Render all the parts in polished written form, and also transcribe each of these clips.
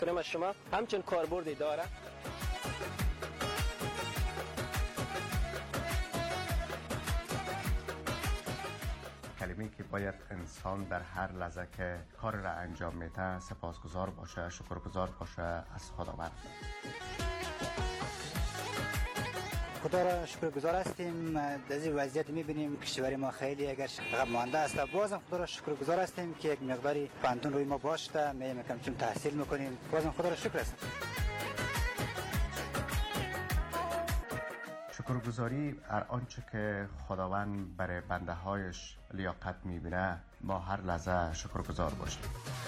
کرم شما همچنین کاربردی داره. کلمه‌ای که باید انسان در هر لحظه که کار را انجام میده سپاسگزار باشه، شکرگزار باشه از خداوند. خدا را شکرگزار هستیم. در این وضعیت می‌بینیم کشور ما خیلی اگر عقب مانده است. بازم خدا را شکرگزار هستیم که یک مقداری پانتون روی ما باشته، می‌کنیم چون تحصیل می‌کنیم. بازم خدا را شکر است. شکرگزاری هر آنچه که خداوند برای بنده هایش لیاقت می‌بینه ما هر لحظه شکرگزار باشیم.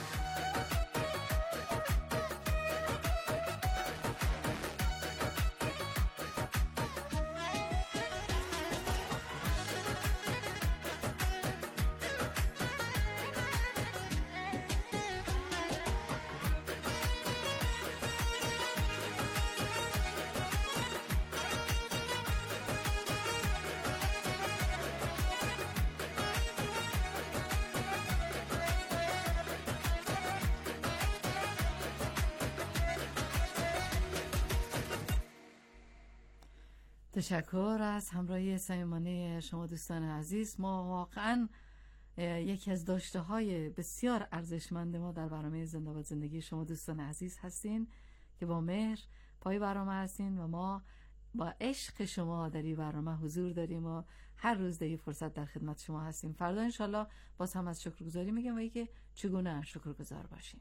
تشکر از همراهی صمیمانه شما دوستان عزیز. ما واقعا یکی از داشته های بسیار ارزشمند ما در برنامه زنده باد زندگی شما دوستان عزیز هستین که با مهر پای برنامه هستین و ما با عشق شما در این برنامه حضور داریم و هر روز در این فرصت در خدمت شما هستیم. فردا انشالله باز هم از شکرگزاری میگم و اینکه چگونه شکرگزار باشیم.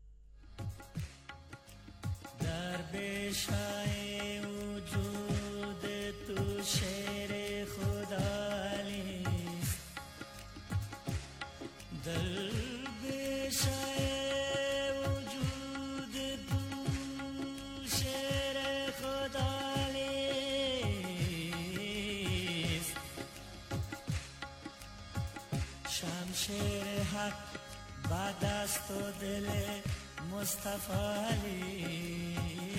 در بشای وجود تو شعر خدایی دل بشای وجود تو شعر خدایی شمشیر حق با دست و دل مصطفی علی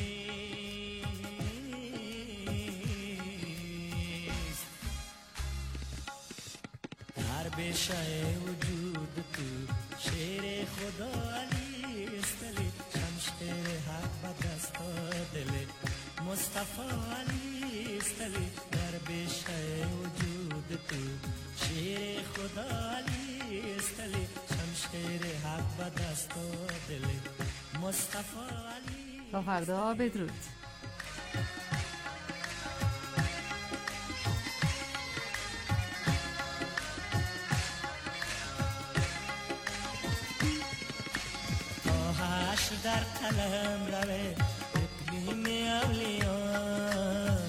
در بشای وجود تو شیر خدا علی استلی شمشیر حق با دست و دل مصطفی علی استلی در بشای وجود تو شیر خدا علی استلی شمشیر حق با دست و دل مصطفی علی. تا فردا بدرود. تا حشر در قلم روه اقلیم اولیان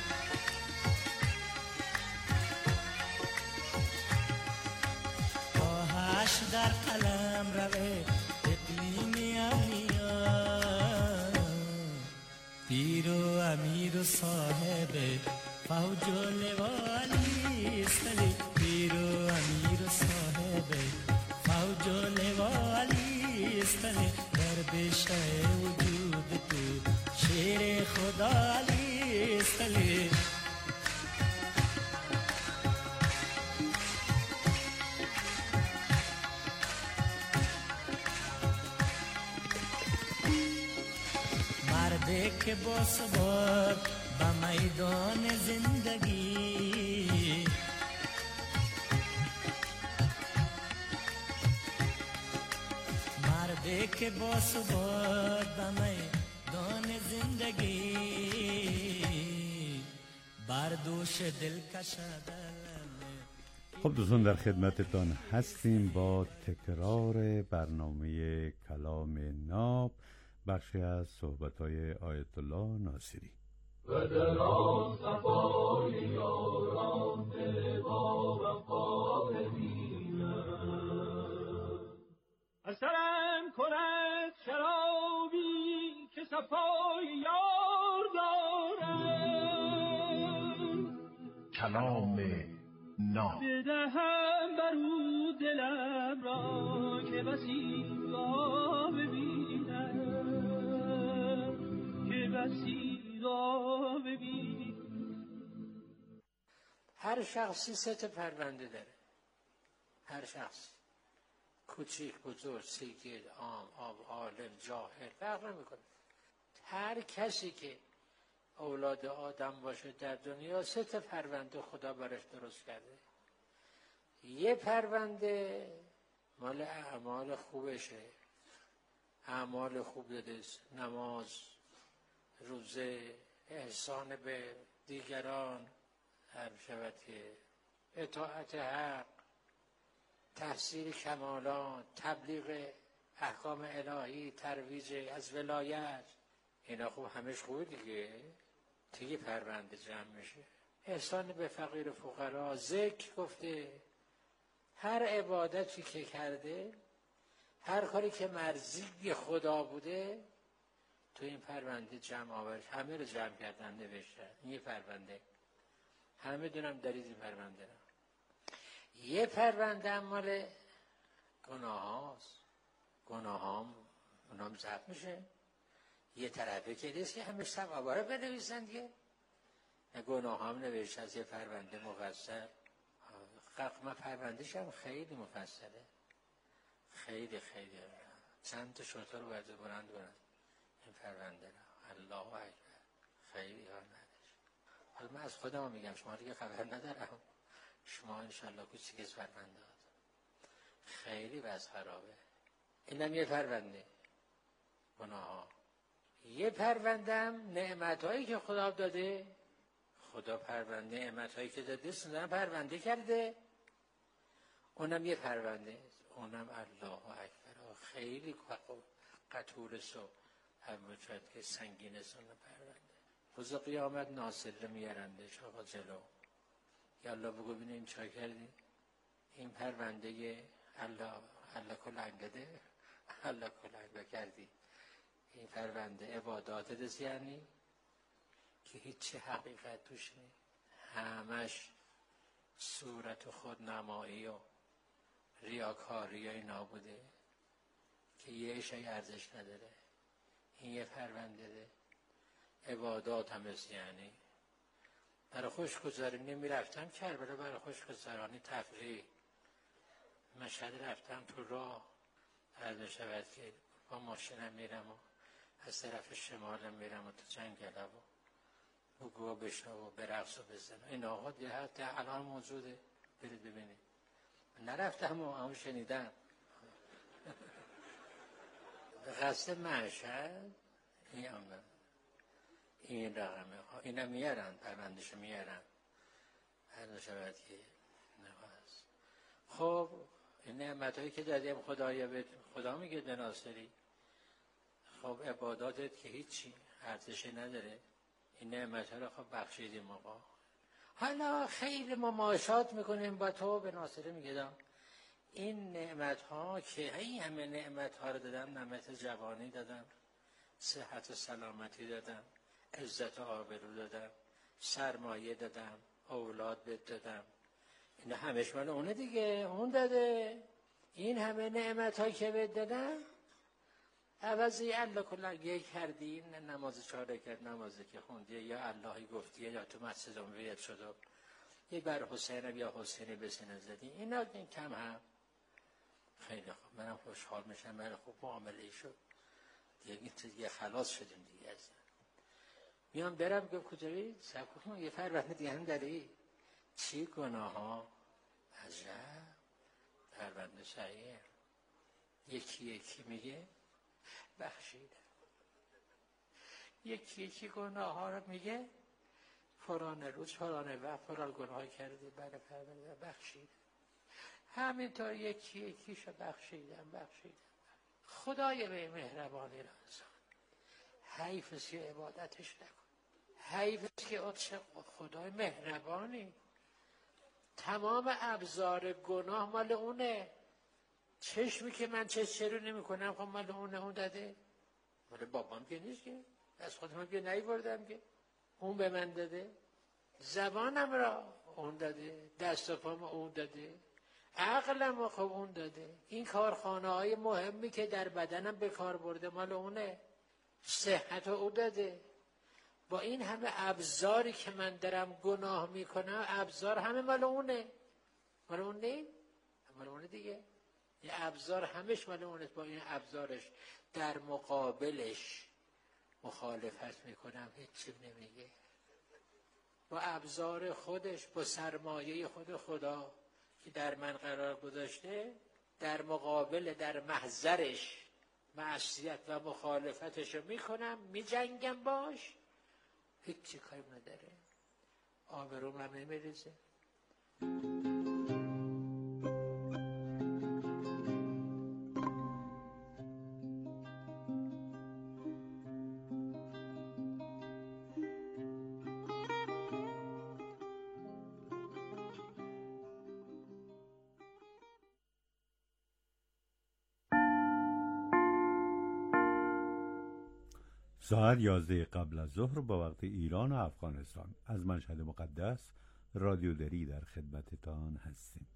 تا حشر در قلم روه اقلیم اولیان پیر و امیر و صاحب فوج و لوالی استلی پیر و امیر و صاحب فوج و لوالی استلی در بشای وجود تو شیر خدا علی استلی مردی که با ثبات به میدان زندگی مردی که با ثبات به میدان زندگی بردوش دل کشد. خب دوستان در خدمتتان هستیم با تکرار برنامه کلام ناب، بخشی از صحبت‌های آیت الله ناصری. و در صفای یاران دل با وفا ببینم اثرم کند شرابی که صفای یار دارم کلام ناب بدهم برو دلم را که بسی را ببینم که بسی را ببینم. هر شخصی 3 تا پرونده داره. هر شخص کوچیک بزرگ، سید، عام، عالم، جاهل فرق نمیکنه. هر کسی که اولاد آدم باشه در دنیا 3 پرونده خدا براش درست کرده. یه پرونده مال اعمال خوبشه، اعمال خوب داده، نماز، روزه، احسان به دیگران، هر شود که اطاعت حق، تحصیل کمالات، تبلیغ احکام الهی، ترویج از ولایت، اینا خوب همش خوبه دیگه پرونده جمع میشه. احسان به فقیر فقرا، ذکر گفته، هر عبادتی که کرده، هر کاری که مرضی خدا بوده تو این پرونده جمع آورش، همه رو جمع کردن نوشتن. این پرونده همه دونم دارید این پرونده رو. یه پرونده مال گناه هاست، گناه هم اونام ضبط میشه. یه طرفه که نیست که همه ثوابا رو بنویسن دیگه، گناه هم نوشته از یه پرونده مفصل. من پروندهش هم خیلی مفصله، خیلی چند تا شرطا رو باید بلند این پرونده رو. الله اکبر، خیلی ها نداشت. حالا من از خودم میگم، شما دیگه خبر ندارم، شما انشالله کوچیک از پرونده ها خیلی وضع خرابه. اینم یه پرونده گناه ها. یه پرونده هم نعمت هایی که خدا داده. خدا پرونده نعمت هایی که داده سندن پرونده کرده، اونم یه پرونده، اونم الله اکبر، خیلی قطور سو همچنین که سنگین سون پرونده. روز قیامت ناصر رو میارندش آقا جلو، یا الله بگو ببینیم چا کردی؟ این پرونده الله کلنگ داده، الله کلنگ کردی. این پرونده عبادات دست یعنی که هیچ حقیقت توش نیست، همش صورت و خودنمایی و ریاکاری و اینا بوده که یه شای ارزش نداره. این یه پرونده ده. عبادات هم است، یعنی برای خوشگذرانی میرفتم کربلا، برای خوشگذرانی تفریح مشهد رفتم تو راه، عرض شود که با ماشینم میرم و از طرف شمالم میرم و تو جنگله و بگو بشنو و برقص و بزن. این آقا دیگه الان موجوده، برید ببینید. نرفتم و همون شنیدم. به قصد مشهد این رقمه ها اینا میارن، پروندهشو میارن، هر شود که نواز. خب این نعمت هایی که دادیم خدا میگه به ناصری، خب عباداتت که هیچی ارزشی نداره، این نعمت ها رو خب بخشیدیم آقا. حالا خیلی مماشات میکنیم با تو، به ناصری میگم این نعمت ها که این همه نعمت ها رو دادم، نعمت جوانی دادم، صحت و سلامتی دادم، عزت و آبرو دادم، سرمایه دادم، اولاد بهت دادم، این همش مال اونه دیگه، اون داده. این همه نعمت ها که بهت دادم عوضی الله کلا کردی، نماز 4 رکعت نمازی که خوندی یا اللهی گفتی یا تو مسجد امویت شد و یه بر حسین یا حسینی به سینه زدی، اینا کم هم خیلی خوب، منم خوشحال میشم، من خوب معامله شد دیگه خلاص شدیم دیگه. از میام برم گفت کجایی؟ سب کن یه پرونده دیگه هم داری. چی گناه ها؟ عجب پرونده صحیح. یکی میگه بخشیده، یکی گناه ها رو میگه فلان روز فلان وقت فلان گناه کردی، برای پرونده بخشیده. همینطور یکیشو بخشیدم. خدای به مهربانی رازان، حیف است که عبادتش نکن، حیف است که عطش خدای مهربانی. تمام ابزار گناه مال اونه. چشمی که من چشم نمی کنم خب مال اونه، اون داده. مال بابام که نیست که، از خودم که نیوردم که، اون به من داده. زبانم را اون داده، دست و پام اون داده، عقلم خب اون داده. این کارخانه های مهمی که در بدنم به کار برده مال اونه، صحت اون داده. با این همه ابزاری که من دارم گناه میکنم، ابزار همه مال اونه. مال اون نیست؟ مال اونه دیگه. این ابزار همش مال اونه، با این ابزارش در مقابلش مخالفت میکنم، هیچی نمیگه. با ابزار خودش، با سرمایه خود خدا که در من قرار گذاشته، در مقابل، در محضرش معصیت و مخالفتش رو میکنم، میجنگم باش، هیچی کاری نداره، آبروم هم نمیریزه. ساعت 11 قبل از ظهر با وقت ایران و افغانستان از مشهد مقدس رادیو دری در خدمتتان هستیم.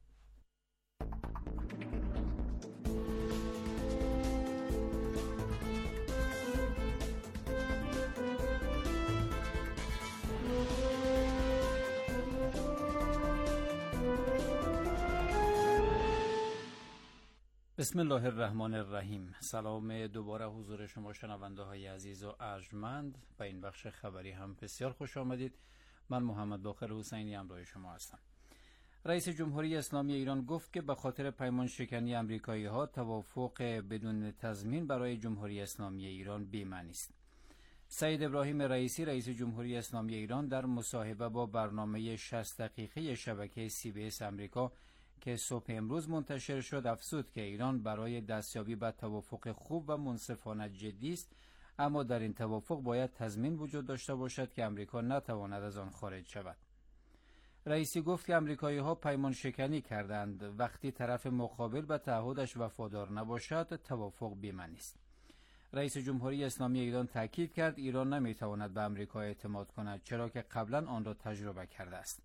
بسم الله الرحمن الرحیم. سلام دوباره حضور شما شنونده های عزیز و ارجمند. به این بخش خبری هم بسیار خوش آمدید. من محمد باقر حسینی همراه شما هستم. رئیس جمهوری اسلامی ایران گفت که به خاطر پیمان شکنی امریکایی ها توافق بدون تضمین برای جمهوری اسلامی ایران بی‌معنی است. سعید ابراهیم رئیسی رئیس جمهوری اسلامی ایران در مصاحبه با برنامه 60 دقیقه شبکه CBS امریکا که صبح امروز منتشر شد افزود که ایران برای دستیابی به توافق خوب و منصفانه جدی است، اما در این توافق باید تضمین وجود داشته باشد که امریکا نتواند از آن خارج شود. رئیسی گفت که امریکایی ها پیمان شکنی کردند، وقتی طرف مقابل به تعهدش وفادار نباشد توافق بی‌معنی است. رئیس جمهوری اسلامی ایران تاکید کرد ایران نمیتواند به امریکا اعتماد کند، چرا که قبلا آن را تجربه کرده است.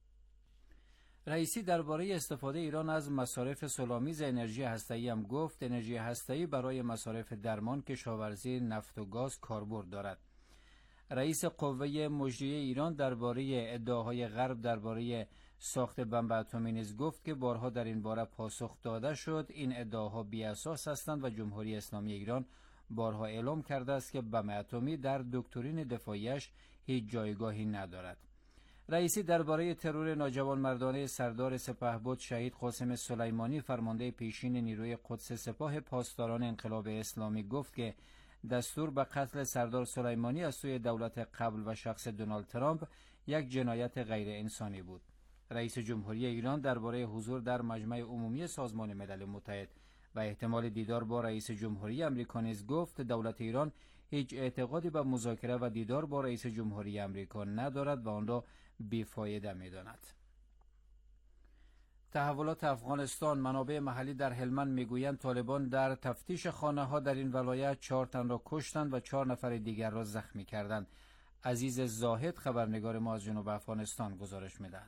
رئیسی درباره استفاده ایران از مصارف صلح‌آمیز انرژی هسته‌ای هم گفت انرژی هسته‌ای برای مصارف درمان، کشاورزی، نفت و گاز کاربرد دارد. رئیس قوه مجریه ایران درباره ادعاهای غرب درباره ساخت بمب اتمی نیز گفت که بارها در این باره پاسخ داده شد این ادعاها بی‌اساس هستند و جمهوری اسلامی ایران بارها اعلام کرده است که بمب اتمی در دکترین دفاعیش هیچ جایگاهی ندارد. رئیسی درباره ترور ناجوانمردانه سردار سپهبد شهید قاسم سلیمانی فرمانده پیشین نیروی قدس سپاه پاسداران انقلاب اسلامی گفت که دستور به قتل سردار سلیمانی از سوی دولت قبل و شخص دونالد ترامپ یک جنایت غیر انسانی بود. رئیس جمهوری ایران درباره حضور در مجمع عمومی سازمان ملل متحد و احتمال دیدار با رئیس جمهوری آمریکا نیز گفت دولت ایران هیچ اعتقادی به مذاکره و دیدار با رئیس جمهوری آمریکا ندارد و آن را بیفایده می‌داند. تحولات افغانستان. منابع محلی در هلمند میگویند طالبان در تفتیش خانه‌ها در این ولایت 4 تن را کشتند و 4 نفر دیگر را زخمی کردند. عزیز زاهد خبرنگار ما از جنوب افغانستان گزارش می‌دهد.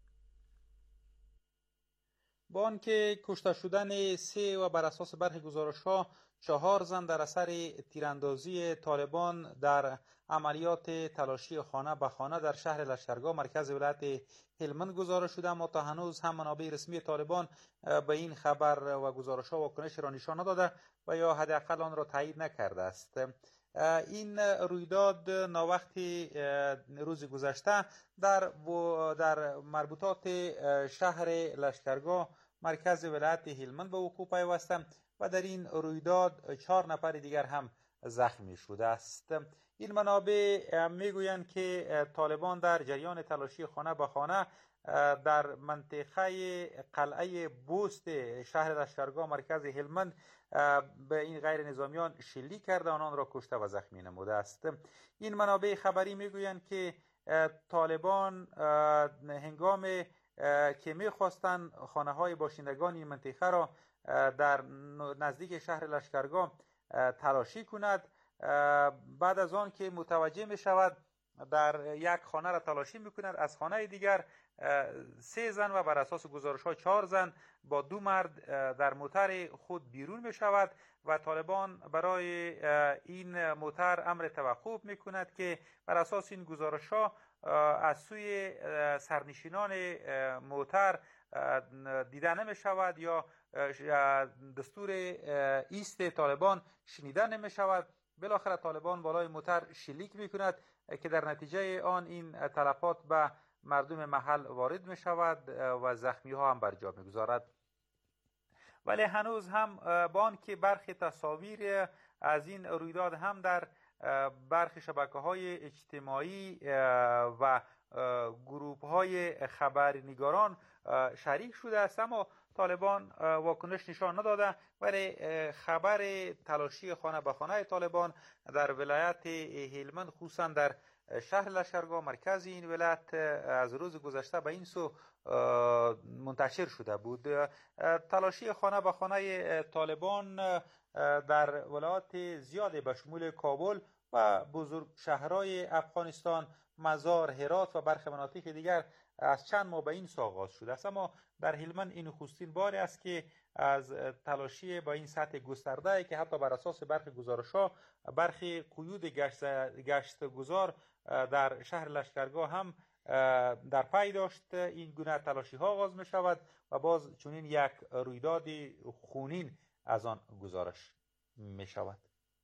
با آنکه کشته شدن 3 و بر اساس برخی گزارش‌ها 4 زن در اثر تیراندازی طالبان در عملیات تلاشی خانه به خانه در شهر لشکرگاه مرکز ولایت هلمند گزارش شده، اما تا هنوز هم منابع رسمی طالبان به این خبر و گزارش‌ها واکنش را نشان نداده و یا حداقل آن را تایید نکرده است. این رویداد ناوقتی روز گذشته در مربوطات شهر لشکرگاه مرکز ولایت هلمند به وقوع پیوسته و در این رویداد 4 نفر دیگر هم زخمی شده است. این منابع میگویند که طالبان در جریان تلاشی خانه به خانه در منطقه قلعه بوست شهر لشکرگاه مرکز هلمند به این غیر نظامیان شلیک کرده آنان را کشته و زخمی نموده است. این منابع خبری میگویند که طالبان هنگام که میخواستند خانه های باشندگان این منطقه را در نزدیک شهر لشکرگاه تلاشی کند، بعد از آن که متوجه می شود در یک خانه را تلاشی می کند، از خانه دیگر 3 زن و بر اساس گزارش ها 4 زن با 2 مرد در موتر خود بیرون می شود و طالبان برای این موتر امر توقف می کند که بر اساس این گزارش ها از سوی سرنشینان موتر دیده نمی شود یا دستور ایست طالبان شنیده نمی شود. بالاخره طالبان بالای موتر شلیک می کند که در نتیجه آن این تلفات به مردم محل وارد می شود و زخمی ها هم بر جا می گذارد. ولی هنوز هم با آنکه برخی تصاویر از این رویداد هم در برخی شبکه‌های اجتماعی و گروه‌های خبرنگاران شریک شده است، اما طالبان واکنش نشان نداده. ولی خبر تلاشی خانه به خانه طالبان در ولایت هلمند، خصوصا در شهر لشکرگاه مرکز این ولایت، از روز گذشته به این سو منتشر شده بود. تلاشی خانه به خانه طالبان در ولایات زیاد به شمول کابل و بزرگ شهرهای افغانستان، مزار، هرات و برخی مناطق دیگر از چند ماه به این سو آغاز شده است. اما در هلمند این نخستین بار است که از تلاشی با این سطح گسترده که حتی بر اساس برخی گزارش‌ها برخی قیود گشتگزار در شهر لشکرگاه هم در پی داشت این گونه تلاشی ها آغاز می شود و باز چنین یک رویداد خونین از آن گزارش می شود.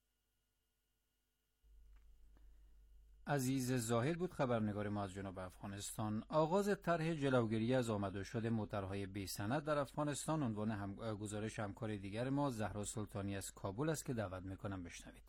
عزیز زاهد بود خبرنگار ما از جنوب افغانستان. آغاز طرح جلوگیری از آمد و شد موترهای بی سند در افغانستان عنوان گزارش همکار دیگر ما زهرا سلطانی از کابل است که دعوت میکنم بشنوید.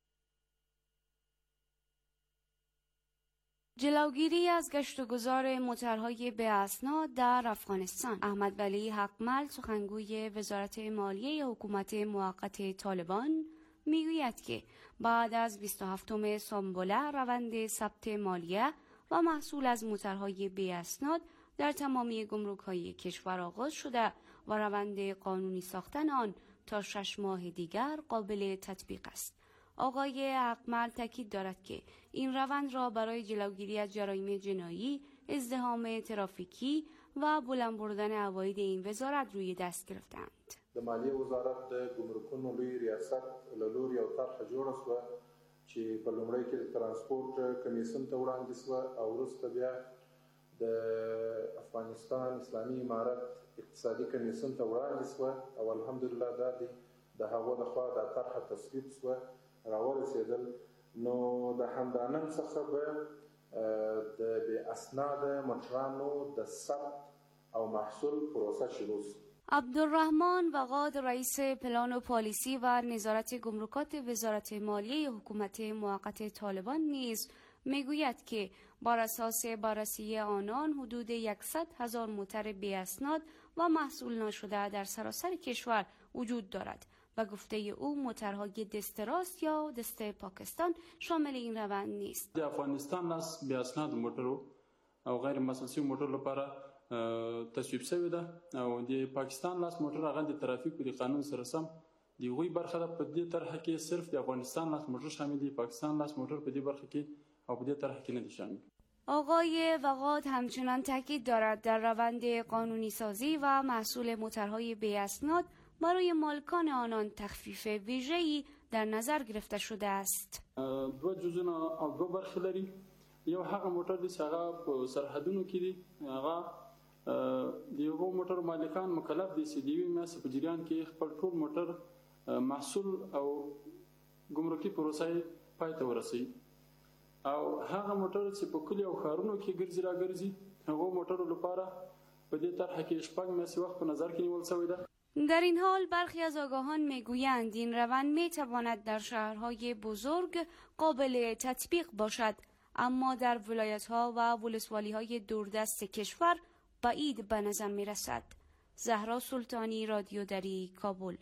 جلوگیری از گشت و گذار موترهای بی اسناد در افغانستان. احمد ولی حقمل، سخنگوی وزارت مالیه حکومت موقت طالبان، میگوید که بعد از 27 سامبوله روند ثبت مالیه و محصول از موترهای بی اسناد در تمامی گمرک‌های کشور آغاز شده و روند قانونی ساختن آن تا 6 ماه دیگر قابل تطبیق است. آقای حقمل تاکید دارد که این روند را برای جلوگیری از جرایم جنایی، ازدحام ترافیکی و بلند بردن عواید این وزارت روی دست گرفتند. د مالیې وزارت د ګمرکونو لوی ریاست له لوري یو طرحه جوړه شوه چې په لومړی کې د ترانسپورټ کمیسیون ته وړاندې شوه او وروسته بیا د افغانستان اسلامي امارت اقتصادي کمیسیون ته وړاندې شوه او الحمدلله دا د هغو لخوا دا طرحه تصویب شوه، راورسېدل. نو د همدانن څخه به د بې اسناده موټرانو د ثبت او محصول پروسه شروع شد. عبدالرحمن وقاد، رئیس پلان و پالیسی و نظارت گمرکات وزارت مالیه حکومت موقت طالبان نیز میگوید که بر اساس بررسی آنان حدود 100,000 موتر بی اسناد و محصول ناشده در سراسر کشور وجود دارد و گفته او موترهای دست راست یا دست پاکستان شامل این روند نیست. د افغانستان لاس بی اسناد موټرو او غیر مسلسل موټرو لپاره تصویب شوی ده او د پاکستان لاس موټر هغه د ترافیک د قانون سره سم دی غوی برخه ده. په دې طرح کې صرف د افغانستان لاس موټر شامل دي، پاکستان لاس موټر په دې برخه کې او په دې طرح کې نه دي شامل. آقای وقاد همچنان تاکید دارد در روند قانونی سازی و محصول موترهای بی اسناد برای مالکان آنان تخفیف ویژه‌ای در نظر گرفته شده است. دو جزونه او دو برخه لري. یو هغه موټر دي چې هغه په سرحدونو کې دي، هغه دیغو موټر مالکان مکلف دي چې د یوې میاشتې په جریان کې خپل ټول موټر محصول او ګمرکي پروسه پای ته ورسوي. او هغه موټر چې په کلي او ښارونو کې ګرځي راګرځي هغو موټرو لپاره په دې طرح کې 6 میاشتې وخت په نظر کې نیول شوی ده. در این حال برخی از آگاهان میگویند این روند میتواند در شهرهای بزرگ قابل تطبیق باشد، اما در ولایت‌ها و ولسوالی‌های دوردست کشور بعید به نظر می‌رسد. زهرا سلطانی، رادیو دری، کابل.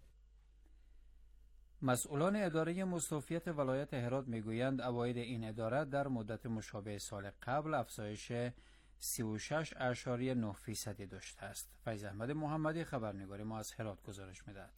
مسئولان اداره مستوفیت ولایت هرات میگویند عواید این اداره در مدت مشابه سال قبل افزایش 36.9% داشته است. فیض احمد محمدی خبرنگار ما از هرات گزارش می‌دهد.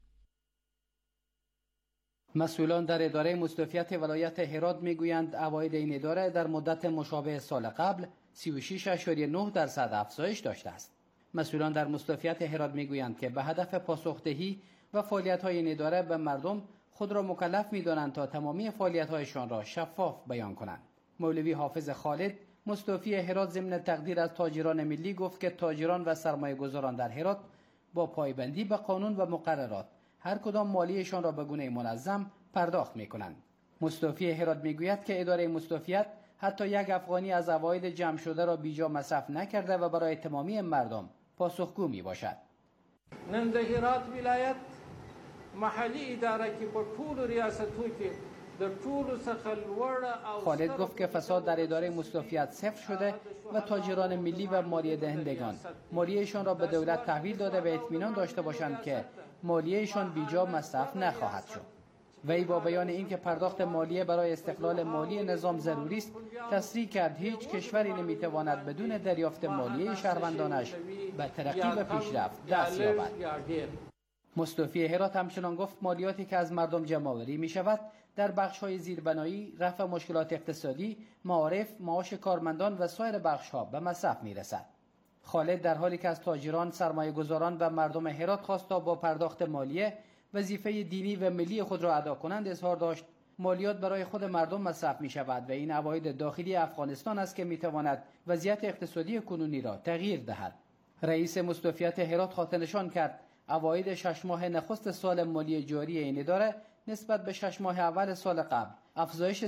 مسئولان در اداره مستوفیت ولایت هرات میگویند عواید این اداره در مدت مشابه سال قبل 36.9% افزایش داشته است. مسئولان در مستوفیت هرات میگویند که به هدف پاسخدهی و فعالیت‌های این اداره به مردم خود را مکلف می‌دانند تا تمامی فعالیت‌هایشان را شفاف بیان کنند. مولوی حافظ خالد، مستوفی هرات، ضمن تقدیر از تاجران ملی گفت که تاجران و سرمایه‌گذاران در هرات با پایبندی به قانون و مقررات هر کدام مالیشان را به گونه منظم پرداخت می‌کنند. مستوفی هرات میگوید که اداره مستوفیت حتی یک افغانی از عواید جمع شده را بیجا مصرف نکرده و برای تمامی مردم پاسخگو میباشد. نن د هرات ولایت محلی اداره که په ټول ریاستو کې د ټول څخه لوړ او خالد گفت که فساد در اداره مستوفیت صفر شده و تاجران ملی و مالیه دهندگان مالیهشان را به دولت تحویل داده و اطمینان داشته باشند که مالیهشان بیجا مصرف نخواهد شد. وی با بیان اینکه پرداخت مالیه برای استقلال مالی نظام ضروری است تصریح کرد هیچ کشوری نمیتواند بدون دریافت مالیه شهروندانش به ترقی و پیشرفت دست یابد. مستوفی هرات همچنان گفت مالیاتی که از مردم جمع‌آوری می شود در بخش‌های زیربنایی، رفع مشکلات اقتصادی، معارف، معاش کارمندان و سایر بخش‌ها به مصرف می رسد. خالد در حالی که از تاجران، سرمایه‌گذاران و مردم هرات خواست تا با پرداخت مالیه وظیفه دینی و ملی خود را ادا کنند اظهار داشت مالیات برای خود مردم مصرف می شود و این عواید داخلی افغانستان است که می تواند وضعیت اقتصادی کنونی را تغییر دهد. رئیس مستوفیت هرات خاطرنشان کرد عواید 6 ماه نخست سال مالی جاری این اداره نسبت به 6 ماه اول سال قبل افزایش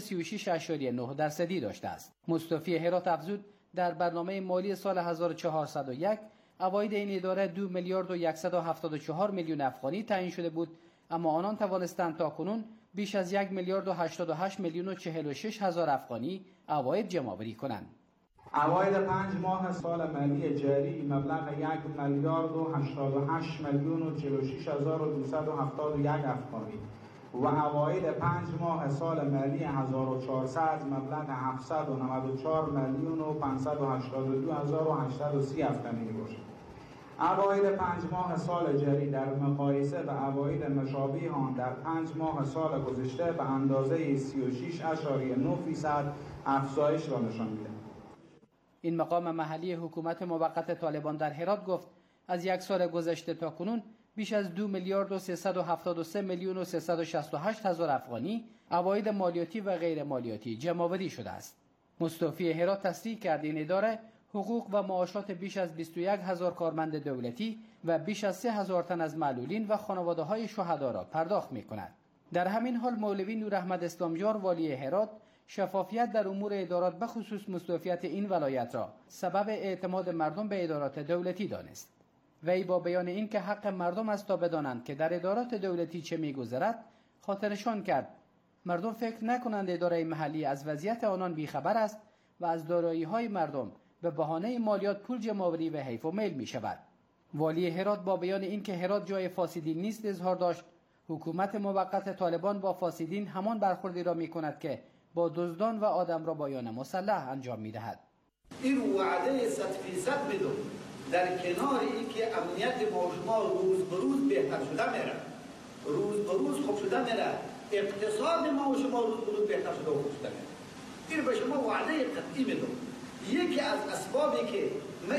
36.9% داشته است. مستوفی هرات افزود در برنامه مالی سال 1401 عواید این اداره 2 میلیارد و 174 میلیون افغانی تعیین شده بود، اما آنان توانستند تاکنون بیش از 1 میلیارد و 88 میلیون و 46 هزار افغانی عواید جمع‌آوری کنند. عواید 5 ماه سال مالی جاری مبلغ 1 میلیارد و 88 میلیون و 46 هزار و 271 افغانی و عواید 5 ماه سال مالی 1400 مبلغ 794 میلیون و 582 هزار و 830 افغانی باشد. عواید 5 ماه سال جاری در مقایسه به عواید مشابه آن در 5 ماه سال گذشته به اندازه 36.9% افزایش را نشان می‌دهد. این مقام محلی حکومت موقت طالبان در هرات گفت از یک سال گذشته تا کنون بیش از 2 میلیارد و 373 میلیون و 368 هزار افغانی عواید مالیاتی و غیر مالیاتی جمع‌آوری شده است. مستوفی هرات تصریح کرد این اداره حقوق و معاشات بیش از 21 هزار کارمند دولتی و بیش از 3 هزار تن از معلولین و خانواده‌های شهدا را پرداخت می‌کند. در همین حال مولوی نور احمد اسلامجار والی هرات شفافیت در امور ادارات به خصوص مستوفیت این ولایت را سبب اعتماد مردم به ادارات دولتی دانست. وی با بیان این که حق مردم است تا بدانند که در ادارات دولتی چه می‌گذرد خاطرنشان کرد مردم فکر نکنند اداره محلی از وضعیت آنان بیخبر است و از دارایی‌های مردم به بهانه مالیات پول جمع‌آوری و حیف و میل می‌شود. والی هرات با بیان این که هرات جای فاسدین نیست اظهار داشت حکومت موقت طالبان با فاسدین همان برخوردی را می‌کند که با دزدان و آدم را بایان مسلح انجام می‌دهد. این وعده 100% بدون در کنار اینکه امنیت ما و شما روز به روز بهتر شده میره، روز به روز خوب شده میره، اقتصاد ما و شما روز به روز بهتر شده و خوب شده میره. این به شما وعده قطعی میدم. یکی از اسبابی که من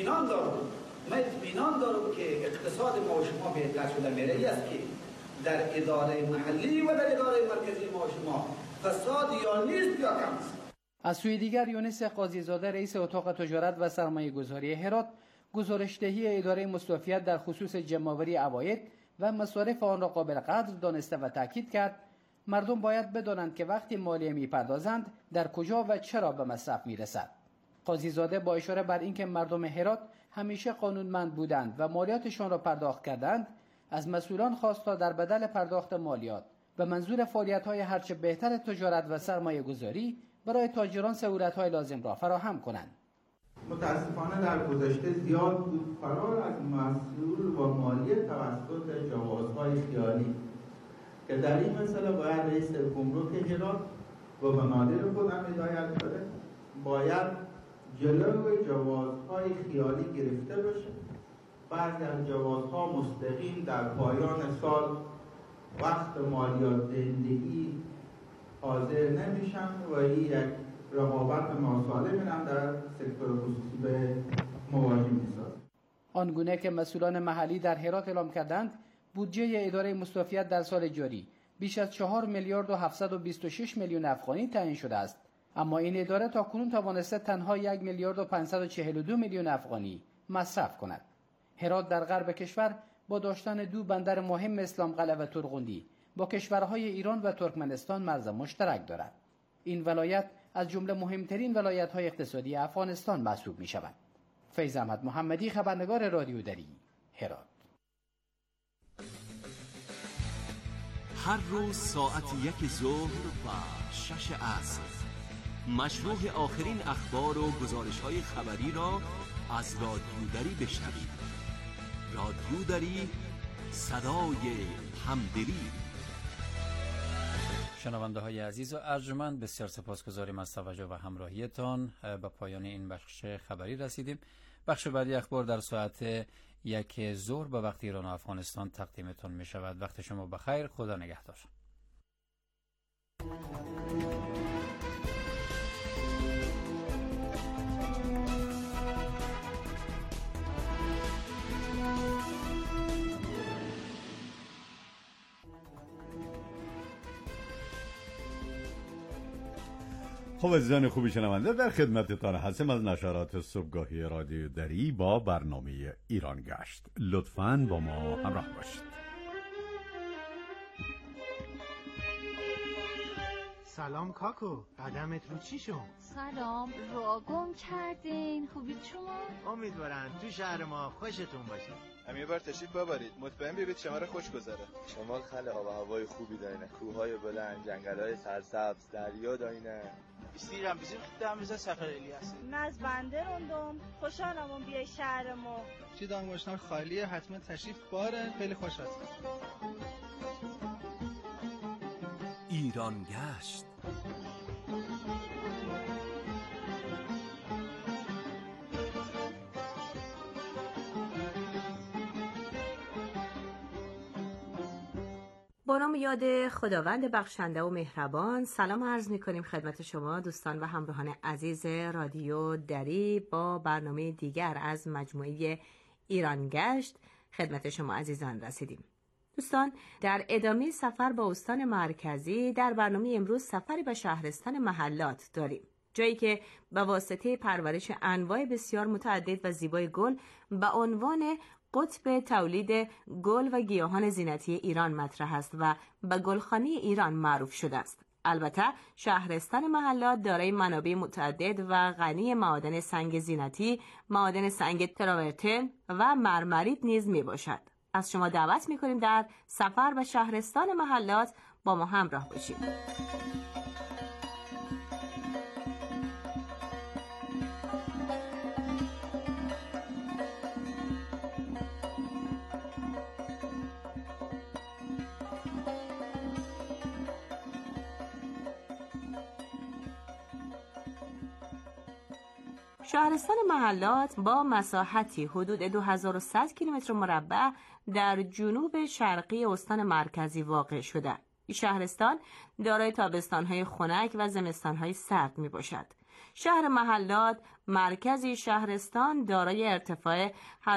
اطمینان دارم که اقتصاد ما و شما بهتر شده میره ای است که در اداره محلی و در اداره مرکزی ما و شما فساد یا نیست یا کم است. از سوی دیگر یونس قاضی‌زاده رئیس اتاق تجارت و سرمایه‌گذاری هرات گزارش‌دهی اداره مستوفیت در خصوص جمع‌آوری عواید و مصارف آن را قابل قدر دانسته و تاکید کرد مردم باید بدانند که وقتی مالیه می‌پردازند در کجا و چرا به مصرف می‌رسد. قاضی‌زاده با اشاره بر اینکه مردم هرات همیشه قانونمند بودند و مالیاتشان را پرداخت کردند از مسئولان خواست تا در بدل پرداخت مالیات به منظور فعالیت‌های هرچه بهتر تجارت و سرمایه‌گذاری برای تاجران سهولت‌های لازم را فراهم کنند. متاسفانه در گذشته زیاد بود فرار از مسئول و مالیه توسط جوازهای خیالی که در این مسئله باید رئیس گمرک هرات و به نادر خودم هدایت کنه باید جلوی جوازهای خیالی گرفته بشه. بعضی از جوازها مستقیم در پایان سال وقت مالیات دهندگی حاضر نمیشن و این یک رقابت ناسالم هم در سکتور خصوصی به مواجه میسازه. آنگونه که مسئولان محلی در هرات اعلام کردند بودجه اداره مستوفیت در سال جاری بیش از 4 میلیارد و 726 میلیون افغانی تعیین شده است، اما این اداره تاکنون توانسته تنها 1 میلیارد و 542 میلیون افغانی مصرف کند. هرات در غرب کشور با داشتن دو بندر مهم اسلام قلعه و ترغندی با کشورهای ایران و ترکمنستان مرز مشترک دارد. این ولایت از جمله مهمترین ولایت‌های اقتصادی افغانستان محسوب می‌شود. فیض احمد محمدی، خبرنگار رادیو دری، هرات. هر روز ساعت 1 ظهر و 6 عصر مشروع آخرین اخبار و گزارش‌های خبری را از رادیو دری بشنوید. رادیو دری، صدای همدلی. شنونده های عزیز و ارجمند، بسیار سپاسگزاریم از توجه و همراهیتان. به پایان این بخش خبری رسیدیم. بخش بعدی اخبار در ساعت 1 ظهر به وقت ایران و افغانستان تقدیمتان می شود. وقت شما بخیر. خدا نگهدار. خب عزیزان خوبی شنونده، در خدمتتان هستم از نشرات صبحگاهی رادیو دری با برنامه ایران گشت. لطفاً با ما همراه باشید. سلام کاکو، قدمت رو چی شد؟ سلام، رو گم کردین. خوبید شما؟ امیدوارم تو شهر ما خوشتون باشه. هم یه بار تشریف ببرید، مطمئن ببینید شما رو خوش گذره. شمال خیلی آب و هوای خوبی دارینه، کوههای بلند، جنگل‌های سرسبز، دریا دارینه. استیرم بزیر خودم بزا سفر الیاس. ناز بنده روندم، خوشحالم بیای شهر ما. چی دانگوشنار خالیه، حتما تشریف باره، خیلی خوش هست. ایران گشت. با نام یاد خداوند بخشنده و مهربان، سلام عرض می‌کنیم خدمت شما دوستان و همراهان عزیز رادیو دری با برنامه دیگر از مجموعه ایران گشت خدمت شما عزیزان رسیدیم. دوستان، در ادامه سفر با استان مرکزی در برنامه امروز سفری به شهرستان محلات داریم، جایی که به واسطه پرورش انواع بسیار متعدد و زیبای گل به عنوان قطب تولید گل و گیاهان زینتی ایران مطرح است و به گلخانه ایران معروف شده است. البته شهرستان محلات دارای منابع متعدد و غنی معادن سنگ زینتی، معادن سنگ تراورتن و مرمریت نیز می باشد. از شما دعوت می کنیم در سفر به شهرستان محلات با ما همراه باشید. شهرستان محلات با مساحتی حدود 2100 کیلومتر مربع در جنوب شرقی استان مرکزی واقع شده. این شهرستان دارای تابستان‌های خنک و زمستان‌های سرد میباشد. شهر محلات مرکزی شهرستان دارای ارتفاع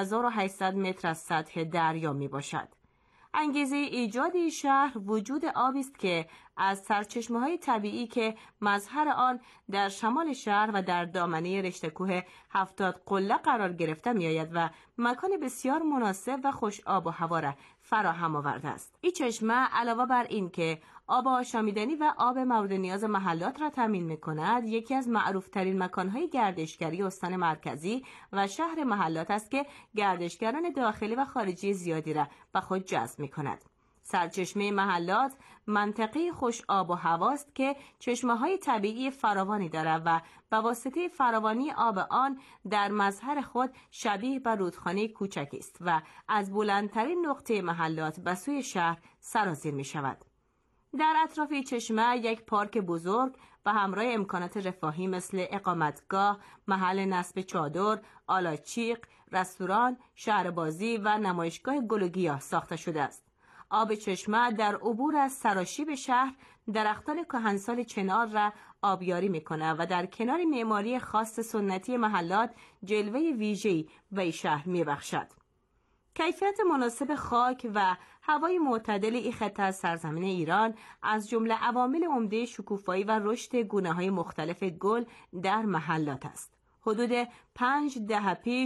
1800 متر از سطح دریا میباشد. انگیزه ایجاد این شهر وجود آبی است که از سرچشمه‌های طبیعی که مظهر آن در شمال شهر و در دامنه رشته کوه 70 قله قرار گرفته می‌آید و مکان بسیار مناسب و خوش آب و هوا را فراهم آورده است. این چشمه علاوه بر این که آب آشامیدنی و آب مورد نیاز محلات را تامین می‌کند، یکی از معروف‌ترین مکان‌های گردشگری استان مرکزی و شهر محلات است که گردشگران داخلی و خارجی زیادی را به خود جذب می‌کند. سرچشمه محلات منطقه خوش آب و هواست که چشمه‌های طبیعی فراوانی دارد و به واسطه فراوانی آب آن در مظهر خود شبیه به رودخانه کوچکی است و از بلندترین نقطه محلات به سوی شهر سرازیر می‌شود. در اطراف چشمه یک پارک بزرگ و همراه امکانات رفاهی مثل اقامتگاه، محل نصب چادر، آلاچیق، رستوران، شهر بازی و نمایشگاه گل و گیاه ساخته شده است. آب چشمه در عبور از سراشیب شهر درختان کهنسال چنار را آبیاری می‌کند و در کنار معماری خاص سنتی محلات جلوه ویژه‌ای به شهر می‌بخشد. کیفیت مناسب خاک و هوای معتدل این خطه از سرزمین ایران از جمله عوامل عمده شکوفایی و رشد گونه‌های مختلف گل در محلات است. حدود 5 دهه پیش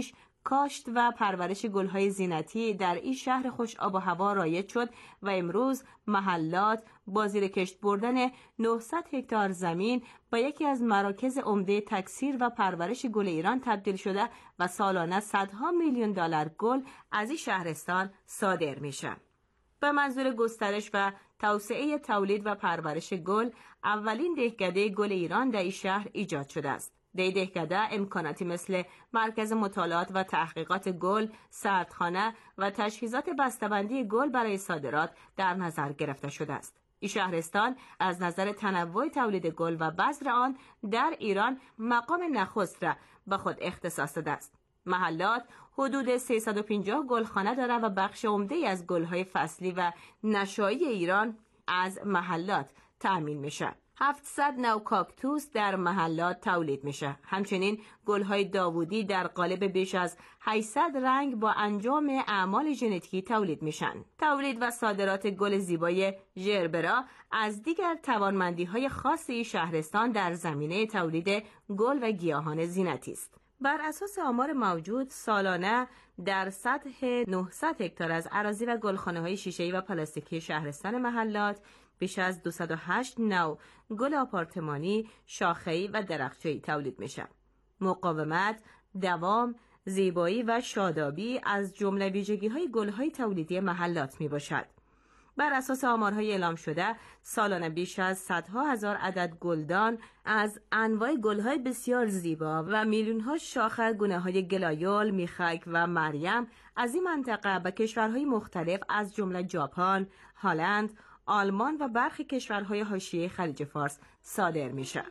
کاشت و پرورش گل‌های زینتی در این شهر خوش آب و هوا رایج شد و امروز محلات با زیر کشت بردن 900 هکتار زمین به یکی از مراکز عمده تکثیر و پرورش گل ایران تبدیل شده و سالانه صدها میلیون دلار گل از این شهرستان صادر میشه. به منظور گسترش و توسعه تولید و پرورش گل، اولین دهکده گل ایران در این شهر ایجاد شده است. در این دهکده امکاناتی مثل مرکز مطالعات و تحقیقات گل، سردخانه و تجهیزات بسته‌بندی گل برای صادرات در نظر گرفته شده است. این شهرستان از نظر تنوع تولید گل و بذر آن در ایران مقام نخست را به خود اختصاص داده است. محلات حدود 350 گلخانه دارد و بخش عمده از گل‌های فصلی و نشایی ایران از محلات تأمین میشه. 700 نوع کاکتوس در محلات تولید میشه. همچنین گل‌های داوودی در قالب بیش از 800 رنگ با انجام اعمال ژنتیکی تولید میشن. تولید و صادرات گل زیبای ژربرا از دیگر توانمندی‌های خاص این شهرستان در زمینه تولید گل و گیاهان زینتی است. بر اساس آمار موجود سالانه در سطح 900 هکتار از اراضی و گلخانه‌های شیشه‌ای و پلاستیکی شهرستان محلات بیش از 208 نوع گل آپارتمانی، شاخه‌ای و درختچه‌ای تولید میشه. مقاومت، دوام، زیبایی و شادابی از جمله ویژگی‌های گل‌های تولیدی محلات میباشد. بر اساس آمارهای اعلام شده سالانه بیش از صدها هزار عدد گلدان از انواع گل‌های بسیار زیبا و میلیون‌ها شاخه گونه‌های گلایول، میخک و مریم از این منطقه به کشورهای مختلف از جمله ژاپن، هلند، آلمان و برخی کشورهای حاشیه خلیج فارس صادر میشه.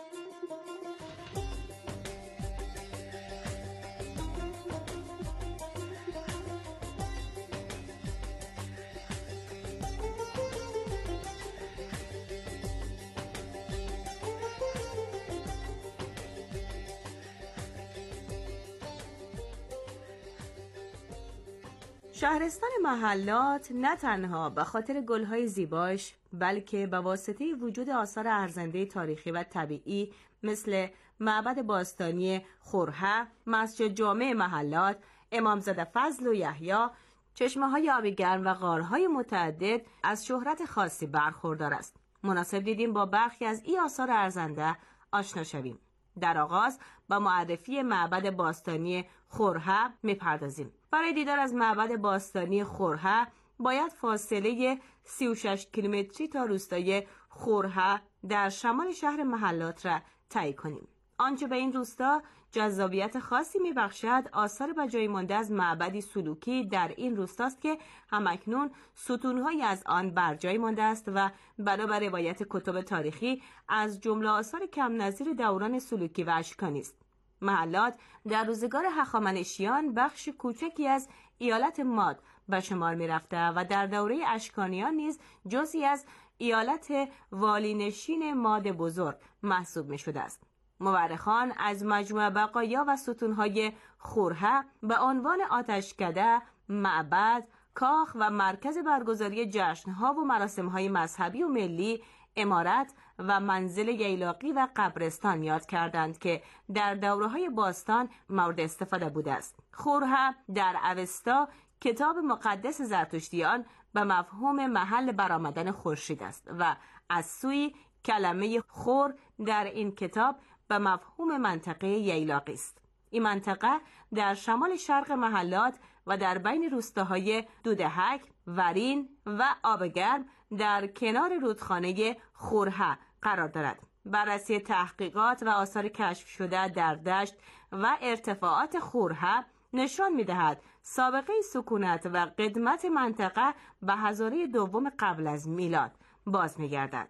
شهرستان محلات نه تنها به خاطر گل‌های زیباش بلکه به واسطه وجود آثار ارزنده تاریخی و طبیعی مثل معبد باستانی خورها، مسجد جامع محلات، امامزاده فضل و یحیی، چشمه‌های آب گرم و غارهای متعدد از شهرت خاصی برخوردار است. مناسب دیدیم با برخی از این آثار ارزنده آشنا شویم. در آغاز با معرفی معبد باستانی خورها میپردازیم. برای دیدار از معبد باستانی خورها باید فاصله 36 کیلومتری تا روستای خورها در شمال شهر محلات را طی کنیم. آنچه به این روستا جذابیت خاصی میبخشد آثار به جای مانده از معبدی سلوکی در این روستاست که همکنون ستونهایی از آن بر جای مانده است و بنابر روایت کتب تاریخی از جمله آثار کم نظیر دوران سلوکی و اشکانی است. محلات در روزگار هخامنشیان بخش کوچکی از ایالت ماد به شمار می رفته و در دوره اشکانیان نیز جزئی از ایالت والینشین ماد بزرگ محسوب می شده است. مورخان از مجموع بقایا و ستونهای خورها به عنوان آتشکده، معبد، کاخ و مرکز برگزاری جشنها و مراسمهای مذهبی و ملی، عمارت و منزل ییلاقی و قبرستان یاد کردند که در دوره‌های باستان مورد استفاده بوده است. خورها در اوستا کتاب مقدس زرتشتیان به مفهوم محل برآمدن خورشید است و از سوی کلمه خور در این کتاب به مفهوم منطقه ییلاقی است. این منطقه در شمال شرق محلات و در بین روستاهای دودهک، ورین و آبگرم در کنار رودخانه خورها قرار دارد. بررسی تحقیقات و آثار کشف شده در دشت و ارتفاعات خورها نشان می‌دهد سابقه سکونت و قدمت منطقه به هزاره دوم قبل از میلاد باز می‌گردد.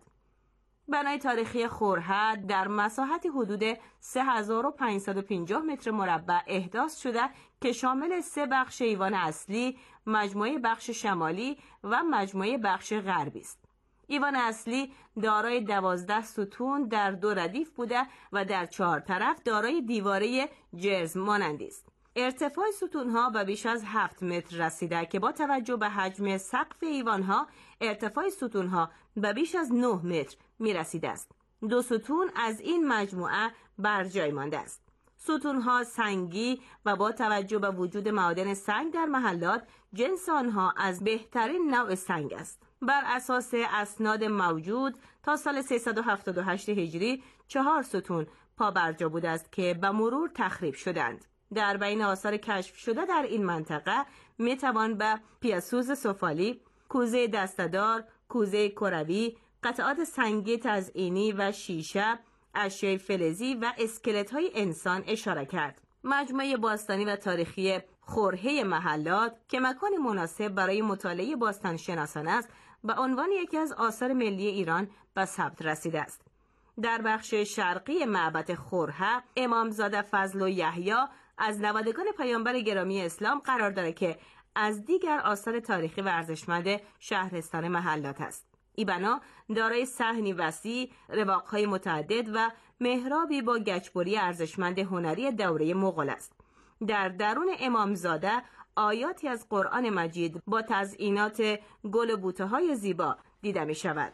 بنای تاریخی خورها در مساحت حدود 3550 متر مربع احداث شده که شامل 3 بخش ایوان اصلی، مجموعه بخش شمالی و مجموعه بخش غربی است. ایوان اصلی دارای 12 ستون در 2 ردیف بوده و در 4 طرف دارای دیواره جرز مانندی است. ارتفاع ستونها به بیش از 7 متر رسیده که با توجه به حجم سقف ایوانها ارتفاع ستونها به بیش از 9 متر می رسیده است. 2 ستون از این مجموعه بر جای مانده است. ستونها سنگی و با توجه به وجود معادن سنگ در محلات، جنس آنها از بهترین نوع سنگ است. بر اساس اسناد موجود تا سال 378 هجری 4 ستون پابرجا بوده است که به مرور تخریب شدند. در بین آثار کشف شده در این منطقه میتوان به پیاسوز سفالی، کوزه دسته‌دار، کوزه کروی، قطعات سنگی تزئینی و شیشه، اشیاء فلزی و اسکلت‌های انسان اشاره کرد. مجموعه باستانی و تاریخی خورهه محلات که مکان مناسب برای مطالعه باستانشناسان است، به عنوان یکی از آثار ملی ایران به ثبت رسیده است. در بخش شرقی معبد خورهه، امامزاده فضل و یحیی از نوادگان پیامبر گرامی اسلام قرار دارد که از دیگر آثار تاریخی و ارزشمند شهرستان محلات است. این بنا دارای صحنی وسیع، رواق‌های متعدد و محرابی با گچبری ارزشمند هنری دوره مغول است. در درون امامزاده آیاتی از قرآن مجید با تزئینات گل و بوته‌های زیبا دیده می شود.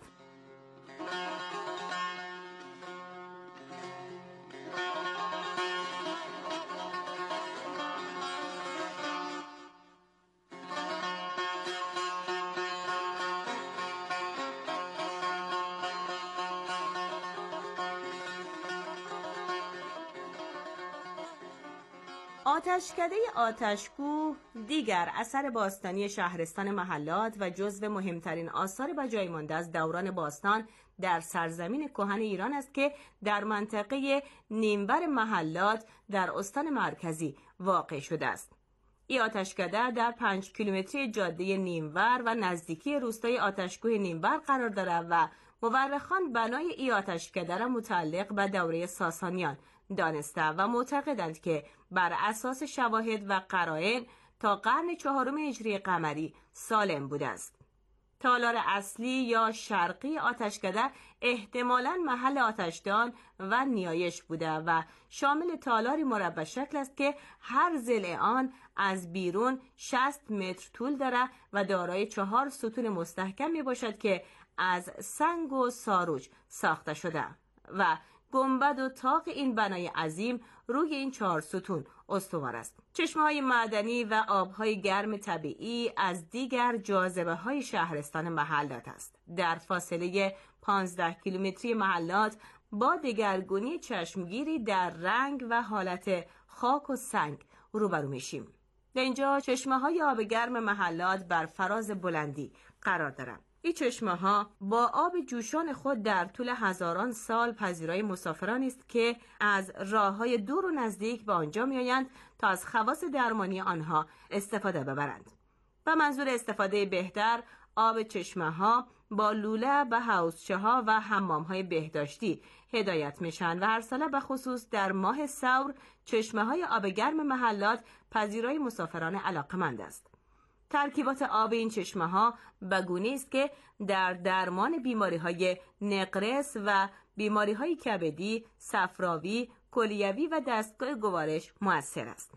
آتشکده آتشگو دیگر اثر باستانی شهرستان محلات و جزو مهمترین آثار به جای مانده از دوران باستان در سرزمین کهن ایران است که در منطقه نیمور محلات در استان مرکزی واقع شده است. این آتشکده در 5 کیلومتری جاده نیمور و نزدیکی روستای آتشگوی نیمور قرار دارد و مورخان بنای این آتشکده را متعلق به دوره ساسانیان دانسته و معتقدند که بر اساس شواهد و قرائن تا قرن 4 هجری قمری سالم بوده است. تالار اصلی یا شرقی آتشکده احتمالاً محل آتشدان و نیایش بوده و شامل تالاری مربع شکل است که هر ضلع آن از بیرون 60 متر طول دارد و دارای 4 ستون مستحکم می باشد که از سنگ و ساروج ساخته شده و گنبد و طاق این بنای عظیم روی این 4 ستون استوار است. چشمه‌های معدنی و آب‌های گرم طبیعی از دیگر جاذبه‌های شهرستان محلات است. در فاصله 15 کیلومتری محلات با دگرگونی چشمگیری در رنگ و حالت خاک و سنگ روبرو میشیم. در اینجا چشمه‌های آب گرم محلات بر فراز بلندی قرار دارند. این چشمه‌ها با آب جوشان خود در طول هزاران سال پذیرای مسافران است که از راه‌های دور و نزدیک به آنجا می‌آیند تا از خواص درمانی آنها استفاده ببرند. به منظور استفاده بهتر، آب چشمه‌ها با لوله به حوضچه‌ها و حمام‌های بهداشتی هدایت میشن و هر ساله به خصوص در ماه ثور چشمه‌های آب گرم محلات پذیرای مسافران علاقمند است. ترکیبات آب این چشمه‌ها به گونه‌ای است که در درمان بیماری‌های نقرس و بیماری‌های کبدی، صفراوی، کلیوی و دستگاه گوارش مؤثر است.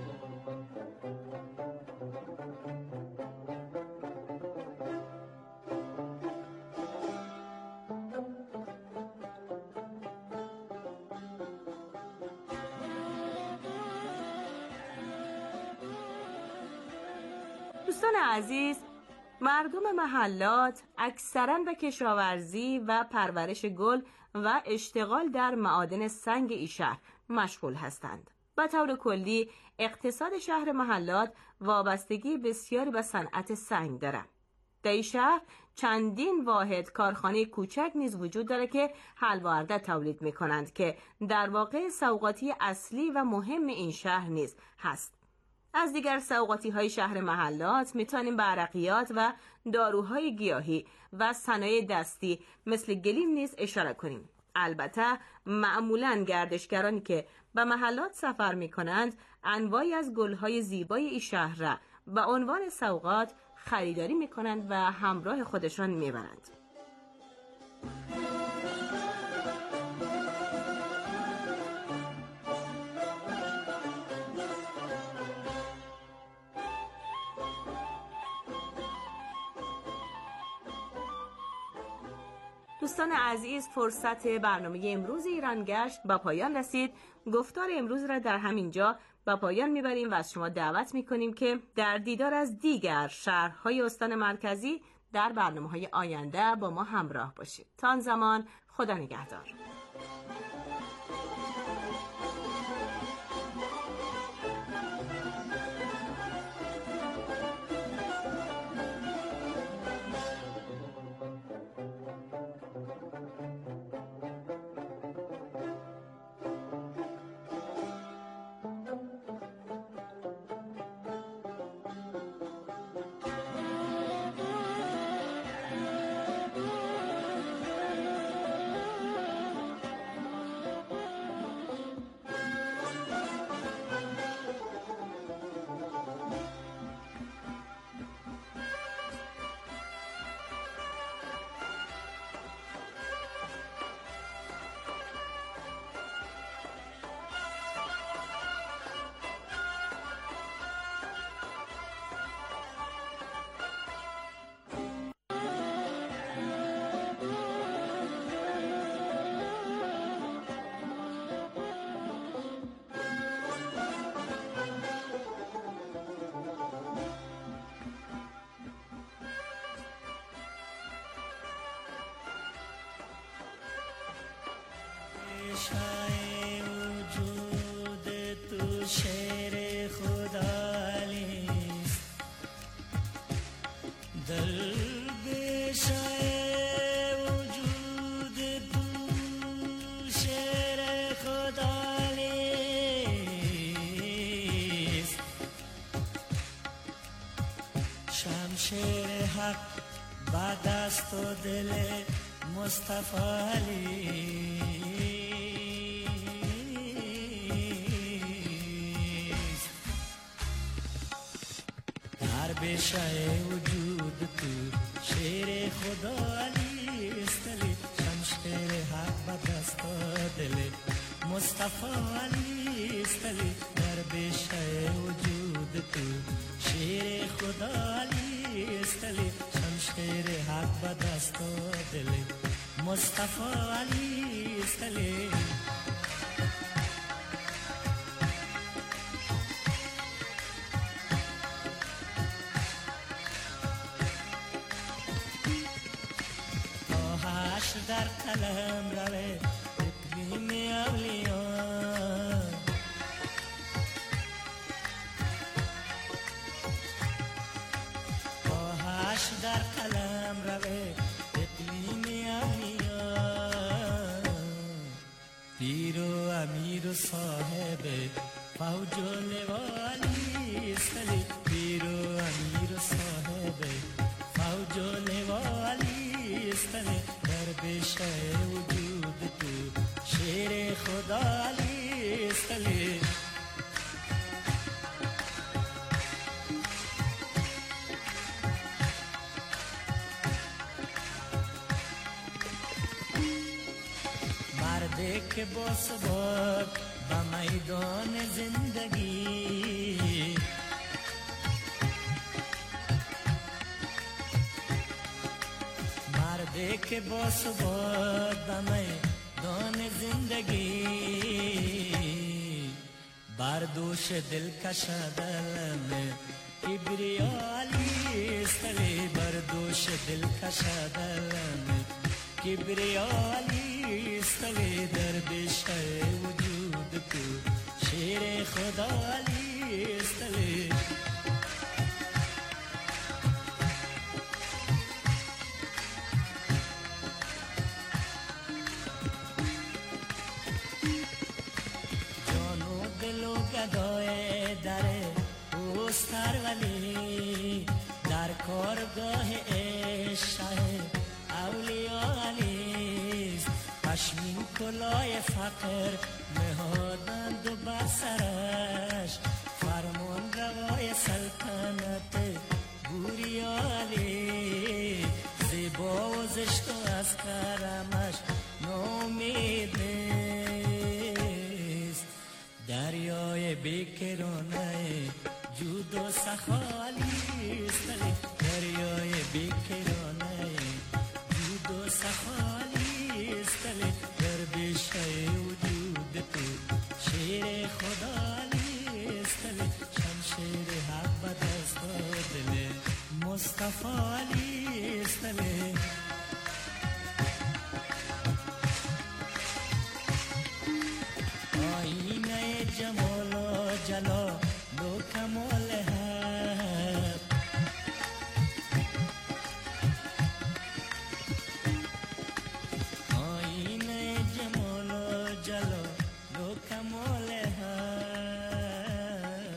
دوستان عزیز، مردم محلات اکثراً به کشاورزی و پرورش گل و اشتغال در معادن سنگ این شهر مشغول هستند. به طور کلی اقتصاد شهر محلات وابستگی بسیاری به صنعت سنگ دارد. در این شهر چندین واحد کارخانه کوچک نیز وجود دارد که حلوا عرده تولید می کنند که در واقع سوغاتی اصلی و مهم این شهر نیز هست. از دیگر سوغاتی های شهر محلات میتونیم به عرقیات و داروهای گیاهی و صنایع دستی مثل گلیم نیز اشاره کنیم. البته معمولاً گردشگرانی که به محلات سفر میکنند انواعی از گلهای زیبای این شهر را به عنوان سوغات خریداری میکنند و همراه خودشان میبرند. دوستان عزیز، فرصت برنامه امروز ایرانگشت با پایان رسید. گفتار امروز را در همین جا با پایان میبریم و از شما دعوت میکنیم که در دیدار از دیگر شهرهای استان مرکزی در برنامه‌های آینده با ما همراه باشید. تا آن زمان خدا نگهدار. وجود تو شعر خدالی دل بشای وجود تو شعر خدالی شمشیر حق با دست و دل مصطفی علی بشای وجود تو شیر خدا علی استلی شمشیر حق با دست دل مصطفی علی استلی در بشای وجود تو شیر خدا علی استلی شمشیر حق با دست دل مصطفی علی استلی در قلم روه اقلیم اولیان آهش در قلم روه اقلیم اولیان پیر و امیر و صاحب فوج و لوالی استلی پیر و امیر و صاحب فوج و لوالی استلی بشای وجود تو شیر خدا علی استلی مردی که با ثبات با میدان زندگی که با ثبات به میدان زندگی بر دوش دل کشادلم کبریالی استلی بر دوش دل کشادلم کبریالی استلی در بشای وجود تو شیر خدا علی استلی گدای در اوستر ولی در کارگاه عشق اولیا علیست پشمین کلاه فقر نهادند و بسرش فرمان روای سلطنت گوریا علی زیبا و زشت و از کرمش نومید دریای بیکرانه جود و سخالی استلی دریای بیکرانه جود و سخالی جمال و جلال و کمال حق آینه جمال و جلال و کمال حق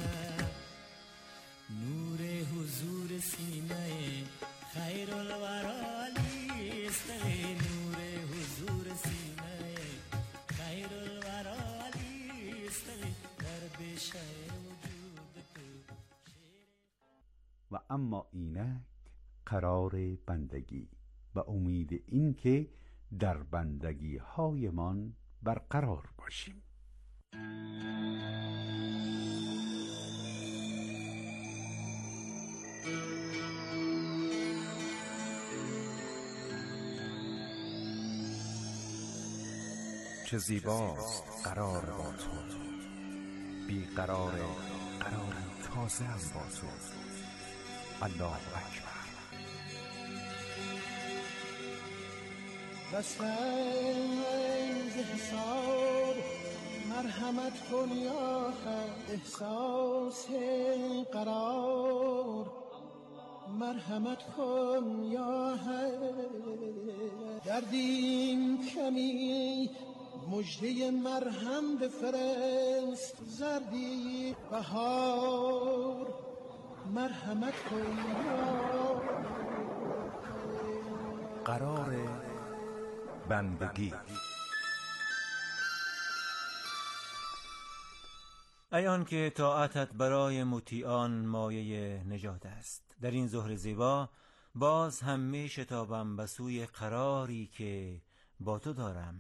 نور حضور سینه خیر الورا علی است نور حضور سینه خیر الورا علی است در بشه وجود تو. و اما اینک قرار بندگی و امید این که در بندگی هایمان برقرار باشیم. چه زیباست قرار با تو، بی قرار تازه هم با تو. الله اکبر. بسنگ حساب مرحمت کن یا حق، احساس قرار مرحمت کن یا حق. دردیم کمی مجده مرهم بفرست، زردی بهار مرحمت کن یا قرار بندگی. ای آن که طاعتت برای مطیعان مایه نجات است، در این ظهر زیبا باز هم می شتابم به سوی قراری که با تو دارم.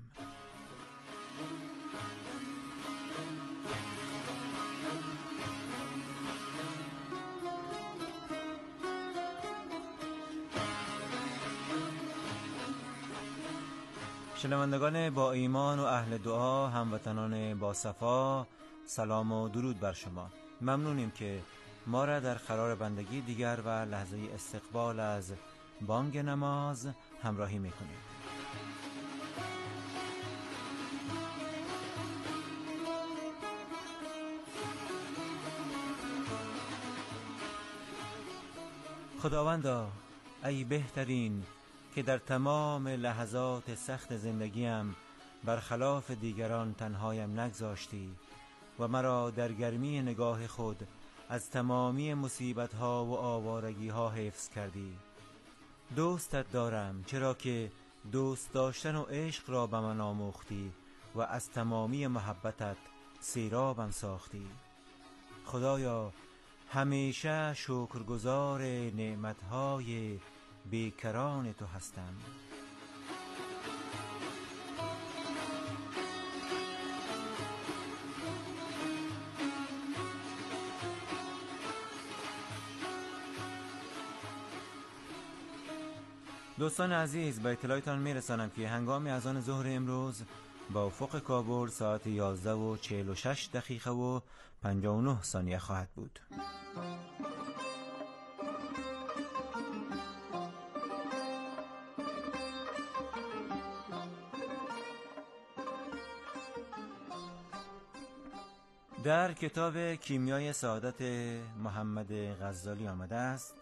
شنوندگان با ایمان و اهل دعا، هموطنان با صفا، سلام و درود بر شما. ممنونیم که ما را در قرار بندگی دیگر و لحظه استقبال از بانگ نماز همراهی میکنید. خداوندا، ای بهترین که در تمام لحظات سخت زندگیم برخلاف دیگران تنهایم نگذاشتی و مرا در گرمی نگاه خود از تمامی مصیبت‌ها و آوارگی‌ها حفظ کردی. دوستت دارم چرا که دوست داشتن و عشق را به من آموختی و از تمامی محبتت سیرابم ساختی. خدایا، همیشه شکرگزار نعمت‌های بیکران تو هستم. دوستان عزیز، به اطلاعتان میرسانم که هنگام اذان ظهر امروز با افق کابل ساعت 11:46 و 59 ثانیه خواهد بود. در کتاب کیمیای سعادت محمد غزالی آمده است: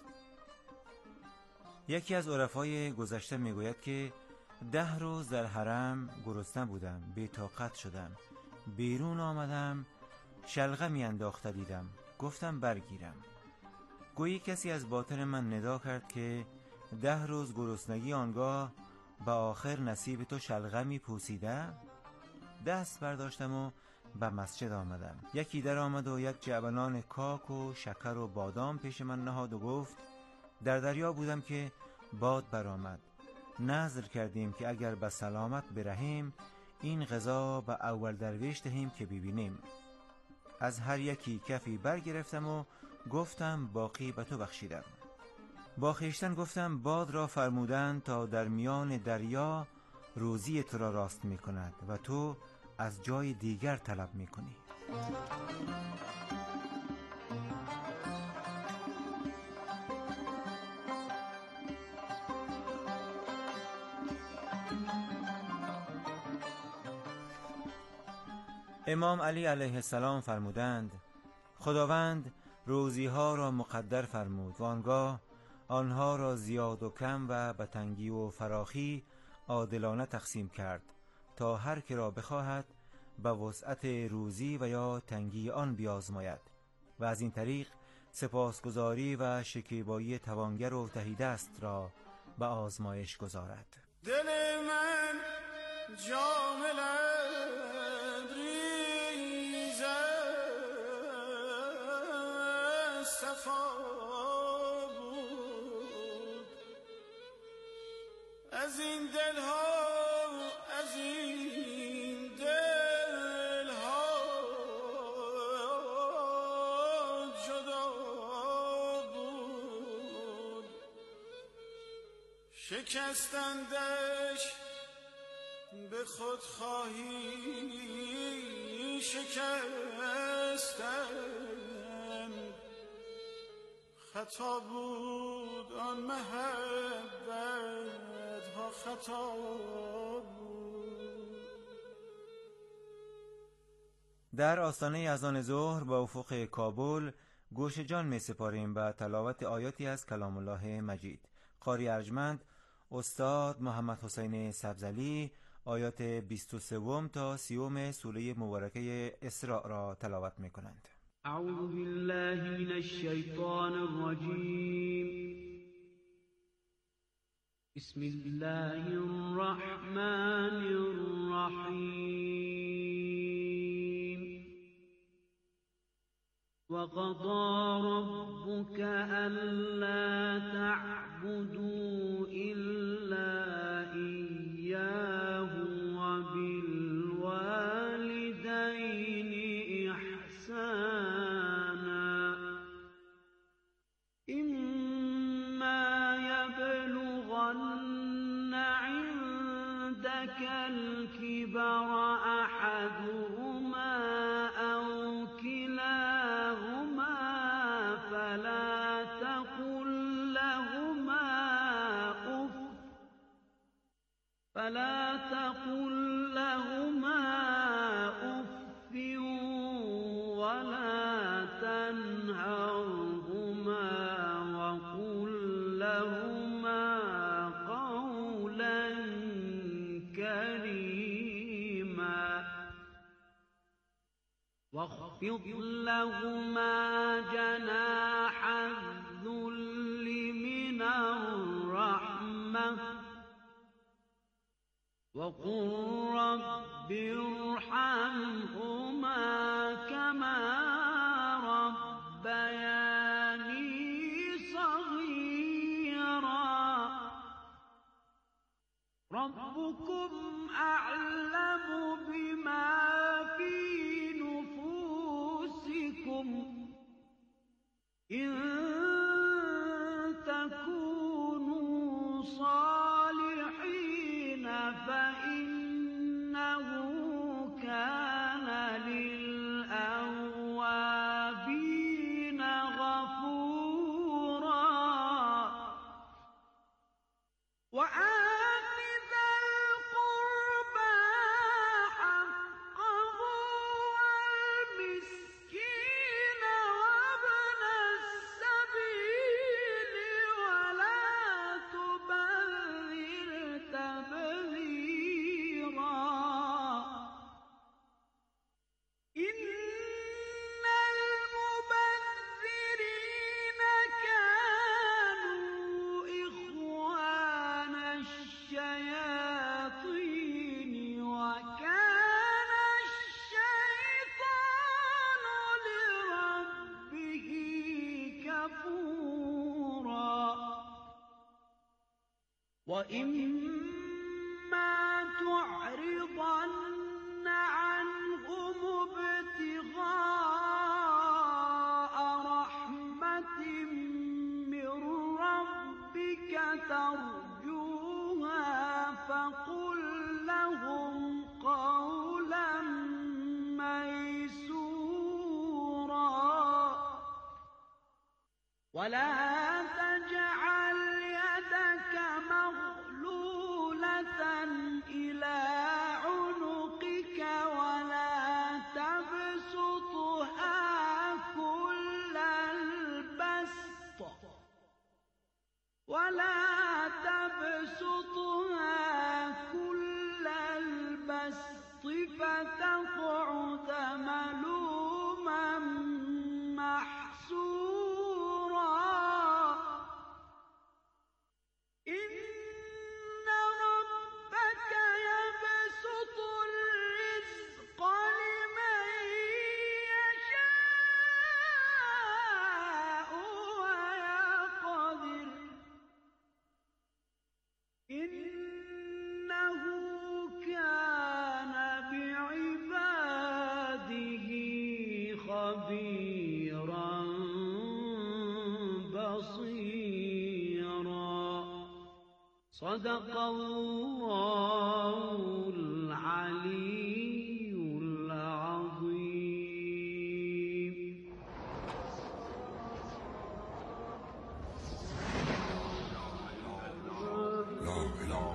یکی از عرفای گذشته میگوید که 10 روز در حرم گرسنه بودم، بی طاقت شدم، بیرون آمدم، شلغه می انداخته دیدم، گفتم برگیرم. گویی کسی از باطن من ندا کرد که 10 روز گرسنگی آنگاه به آخر نصیب تو شلغه می پوسیده. دست برداشتم و به مسجد آمدم. یکی در آمد و یک جعبنان کاک و شکر و بادام پیش من نهاد و گفت در دریا بودم که باد برآمد. نذر کردیم که اگر به سلامت برهیم این غذا به اول درویش دهیم که ببینیم. از هر یکی کفی برگرفتم و گفتم باقی به تو بخشیدم. با خویشتن گفتم باد را فرمودند تا در میان دریا روزی تو را راست می کند و تو از جای دیگر طلب می کنی. امام علی علیه السلام فرمودند خداوند روزی‌ها را مقدر فرمود و آنگاه آنها را زیاد و کم و به تنگی و فراخی عادلانه تقسیم کرد تا هر که را بخواهد به وسعت روزی و یا تنگی آن بیازماید و از این طریق سپاسگزاری و شکیبایی توانگر و تهیدست را به آزمایش گذارد. دل من جام لبریز صفا بود، از این دلها از این دلها جدا بود، شکستندش به خود خواهی شکستن، خطا بود آن محبت ها خطا بود. در آستانه اذان ظهر با افق کابل گوش جان می سپاریم به تلاوت آیاتی از کلام الله مجید. قاری ارجمند استاد محمد حسین سبزعلی آیات 23 تا 30 سوره مبارکه اسراء را تلاوت می کنند. اعوذ بالله من الشیطان الرجیم. بسم الله الرحمن الرحیم. وقضى ربك ألا تعبدوا إلا إياه وبالوالدين إحسانا إما يبلغن عندك الكبر أحدهما أو كلاهما فلا تقل لهما أف ولا تنهرهما وقل لهما قولا كريما واخفض لهما جناح الذل من الرحمة وقل رب ارحمهما كما ربياني صغيرا ربكم أعلم بما في نفوسكم إن تكونوا صالحين فإنه كان للأوابين غفورا وآت ذا القربى حقه والمسكين وابن السبيل ولا تبذر تبذيرا إن المبذرين كانوا إخوان الشياطين وكان الشيطان لربه كفورا وإما تعرضن عنهم ابتغاء رحمة من ربك ترجوها فقل لهم قولا ميسورا ولا تجعل يدك مغلولة إلى عنقك ولا صدق الله العلی العظیم. لا اله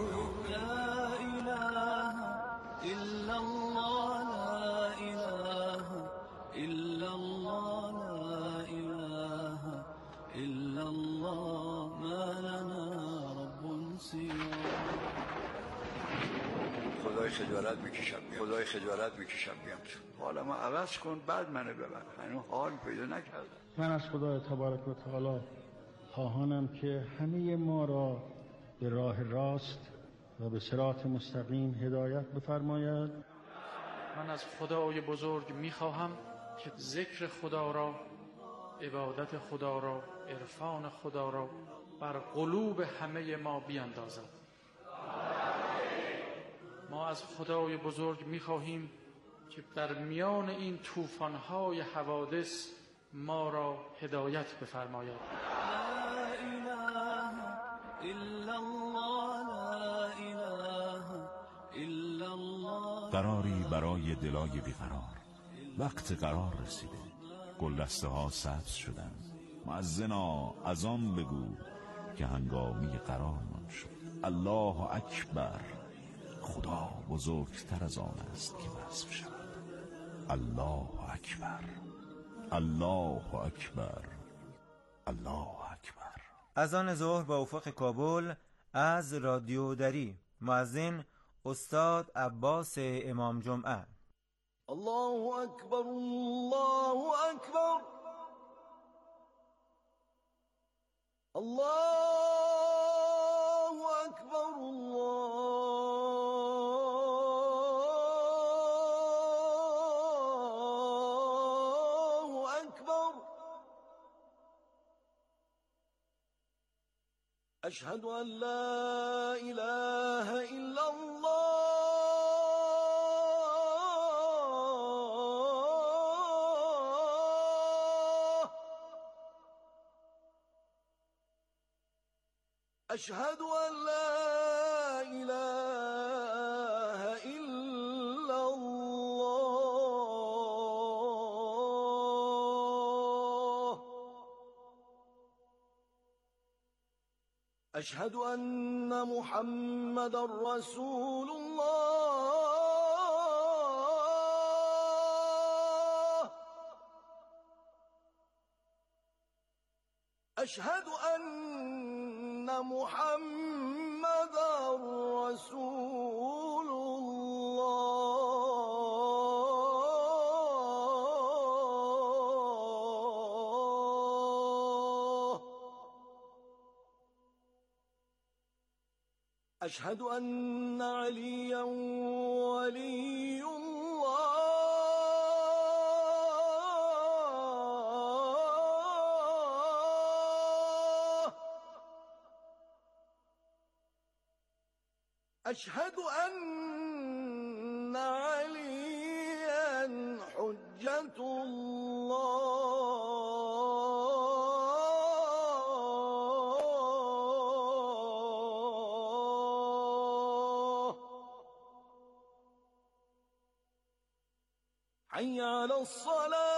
الا الله، لا اله الا الله، لا اله الا الله، ما لنا رب سواه. خدای خجالت میکشم بیام تو. حالا ما عوض کن بعد منو ببر. هنوز حال پیدا نکردم. من از خدای تبارک و تعالی خواهانم که همه ما را به راه راست و به صراط مستقیم هدایت بفرماید. من از خدای بزرگ میخواهم که ذکر خدا را، عبادت خدا را، عرفان خدا را بر قلوب همه ما بیاندازد. ما از خدای بزرگ میخواهیم که در میان این طوفان‌های حوادث ما را هدایت بفرماید. لا اله الا الله، لا اله الا الله. قراری برای دلای بیقرار. وقت قرار رسیده، گلدسته ها سبز شدن. مؤذنا اذان بگو که هنگامی قرارمان شد. الله اکبر. خدا بزرگتر از آن است که وصف شود. الله اکبر، الله اکبر، الله اکبر. اذان ظهر با افق کابل از رادیو دری. مؤذن استاد عباس امام جمعه. الله اکبر، الله اکبر، الله اکبر، الله اکبر. اشهد ان لا اله الا الله. أشهد أن لا إله إلا الله. أشهد أن محمد رسول الله. أشهد أن محمد رسول الله. أشهد أن عليا ولي الله. أشهد أن عليا حجة الله. حي على الصلاة.